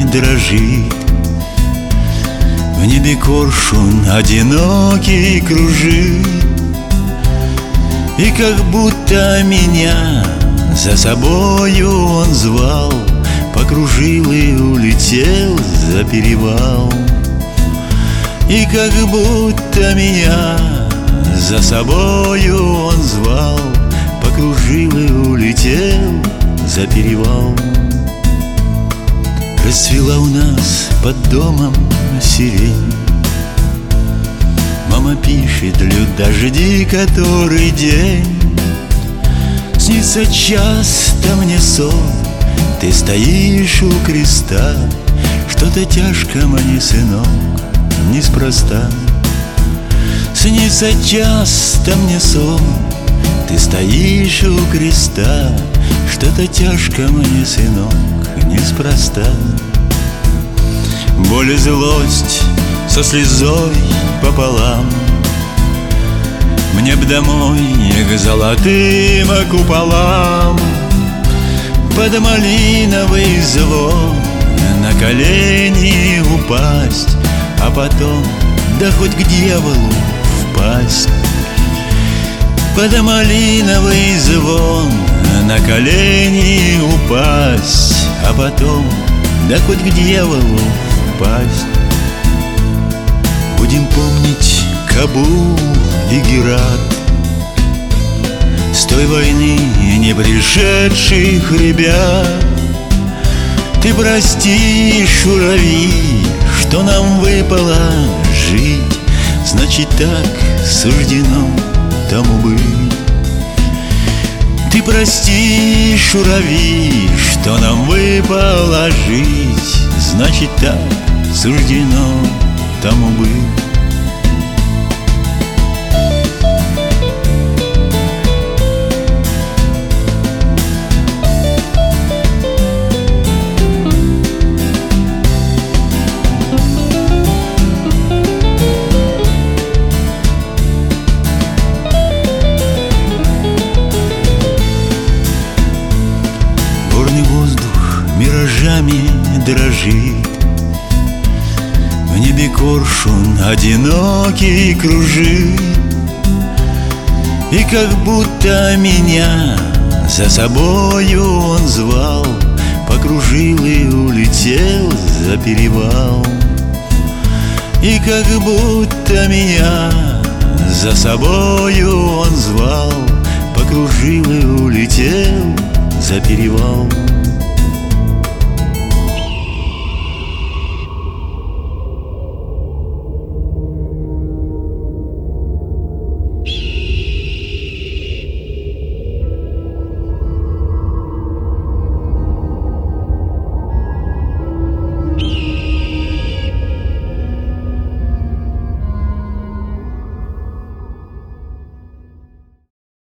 дрожит. В небе коршун одинокий кружит, и как будто меня за собою он звал, покружил и улетел за перевал. И как будто меня за собою он звал, покружил и улетел за перевал. Расцвела у нас под домом сирень. Мама пишет, льют дожди который день. Снится часто мне сон, ты стоишь у креста. Что-то тяжко мне, сынок, неспроста. Снится часто мне сон, ты стоишь у креста. Что-то тяжко мне, сынок, неспроста. Боль и злость со слезой пополам. Мне б домой к золотым куполам, под малиновый звон на колени упасть, а потом да хоть к дьяволу впасть. Под малиновый звон на колени упасть, а потом да хоть к дьяволу впасть. Будем помнить Кабул и Герат, с той войны не пришедших ребят. Ты прости, шурави, что нам выпало жить, значит так суждено тому быть. Ты прости, шурави, что нам выпало жить, значит так суждено тому быть. Горный воздух миражами дрожит, в небе коршун одинокий кружит. И как будто меня за собою он звал, покружил и улетел за перевал. И как будто меня за собою он звал, покружил и улетел за перевал.